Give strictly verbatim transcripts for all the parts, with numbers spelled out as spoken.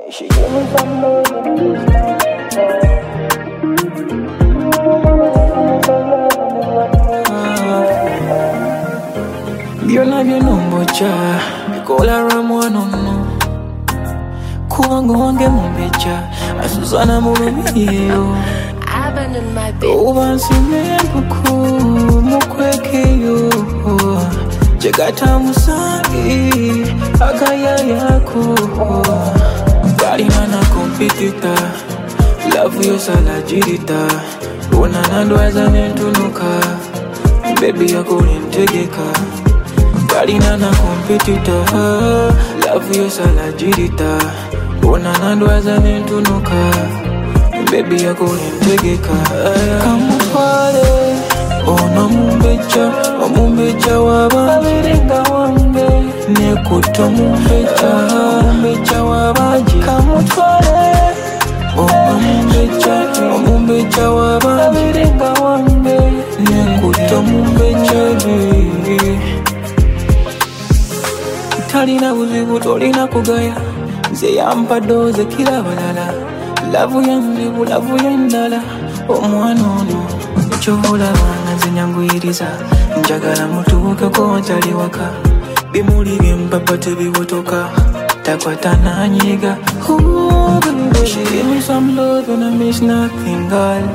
She give me some love and this night. Byonna byonombocha bikola ramwano no kuwango wange mumbecha asuzana mu lubiyeyo obansimye empuku mukwekeyo jegata musangi akayayako kalina na kompitita lavu yosala jirita onanandwaza nentunuka baby yakolintegeka kalina na kompitita lavu yosala jirita onanandwaza nentunuka baby yakolintegeka kamutwale ono mumbecha omumbecha wababirenga wange nekuto mumbecha mumbecha wabaji kamutwale ono mumbecha omumbecha wababirenga wange nekuto mumbecha bi talina buzibu tolina kugaya nze yampa doze kila balala lavu yange bulavu yendala omwana ono kyolabanga nze nyanguyiriza njagala mutuuke ko ntali waka bimuli byempapa tebiwotoka takwata nanyiga. Ooh, baby, she give me some love and I miss nothing, girl.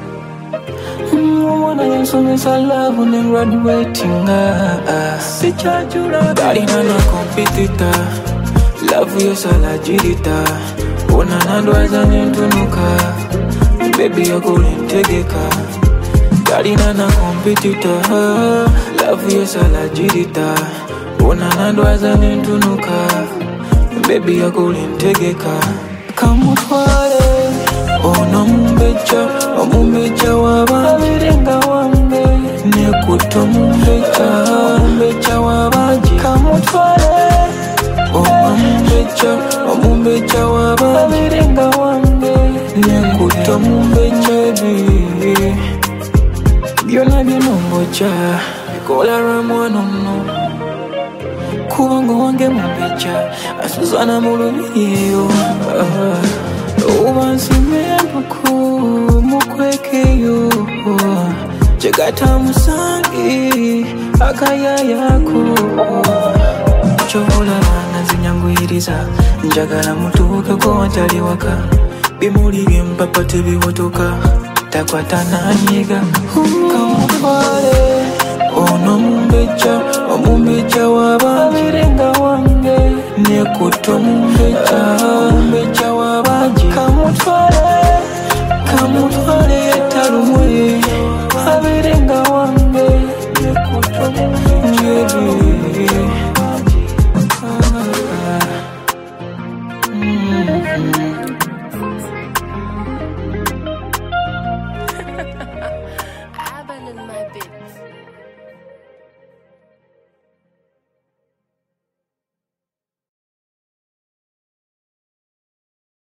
Mm, wanna use some miss I love when I'm graduating, ah. Si chajura, kalina na kompitita lavu yosala jirita onanandwaza nentunuka baby yakolintegeka kalina na kompitita lavu yosala jirita onanandwaza nentunuka baby yakolintegeka kamutwale ono mumbecha omumbecha wababirenga wange nekuto mumbecha mumbecha wabaji kamutwale ono mumbecha omumbecha wababirenga wange nekuto mumbecha bi byonna byonombocha bikola ramwano no kuwango wange mumbecha asuzana mu lubiyeyo obansimye empuku mukwekeyo jegata musangi akayayako kyolabanga nze nyanguyiriza njagala mutuuke ko ntali waka bimuli byempapa tebiwotoka takwata nanyiga kamutwale ono mumbecha omumbecha wababirenga wange nekuto mumbecha mumbecha wabaji kamutwale kamutwale yetalumwe abirenga wange nekuto mumbecha mm-hmm.